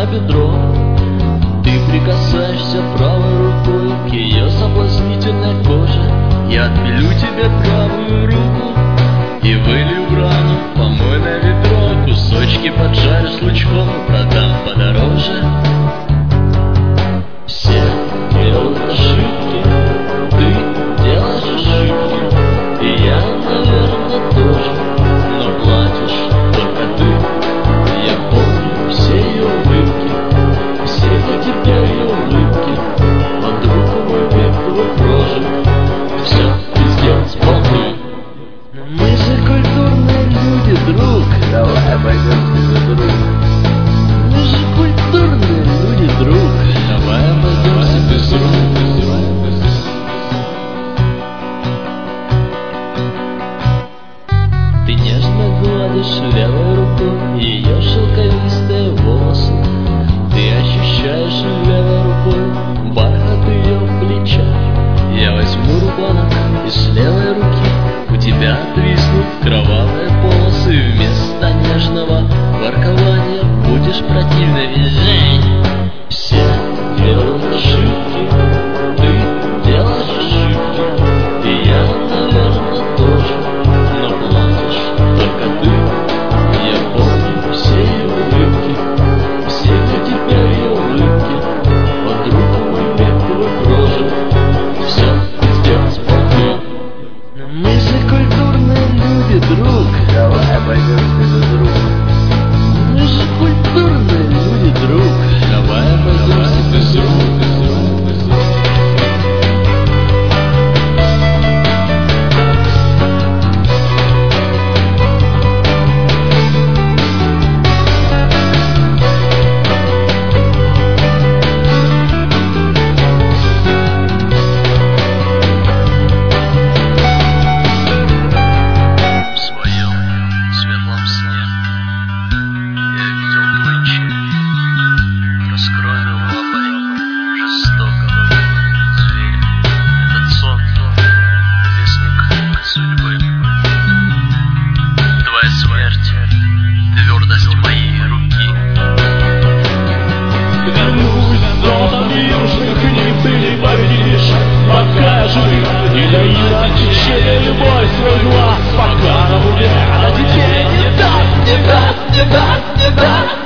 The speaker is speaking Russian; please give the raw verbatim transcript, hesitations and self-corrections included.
на бедро. Ты прикасаешься правой рукой к ее соблазнительной коже. Я отпилю тебе правую руку и вылью в рану помойное ведро. Кусочки поджарю с лучком и продам подороже. Все делают ошибки, ты делаешь ошибки, и я, наверное, тоже, но платишь только ты. Я помню все ее улыбки, все для тебя ее улыбки. Подруга мой век твой прожит, все пиздец полный. Мы же культурные люди, друг. Давай обойдемся без рук. Мы же культурные люди, друг. Давай обойдемся без рук. Ты нежно гладишь левой рукой ее шелковистые волосы. Ты ощущаешь левой рукой бархат ее плеча. Я возьму рубанок и с левой руки у тебя отвиснут кровавые полосы. Вместо нежного воркования будешь противно визжать. Все делают ошибки, ты делаешь ошибки, и я, наверное, тоже, но платишь только ты. Я помню все ее улыбки, все для тебя ее улыбки. Подруга мой век твой прожит, все пиздец полный. Мы же культурные люди, друг. Давай обойдемся без рук. Мы же культурные люди, друг. Давай обойдемся без рук. В своем светлом сне я видел твой череп, раскроенным лапой жестокого зверя. Этот сон — вестник судьбы. Твоя смерть — твердость моей руки. Вернусь золотом южных, не ты не победишь, пока жив, и да иначе любовь свой глаз, пока на умре, а тебе не даст, не даст, не даст, не даст.